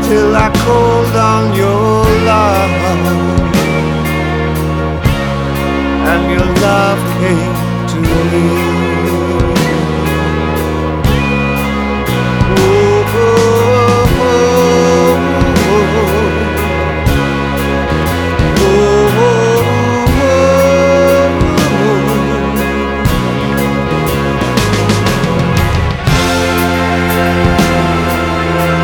till I called on your love, and your love came to me.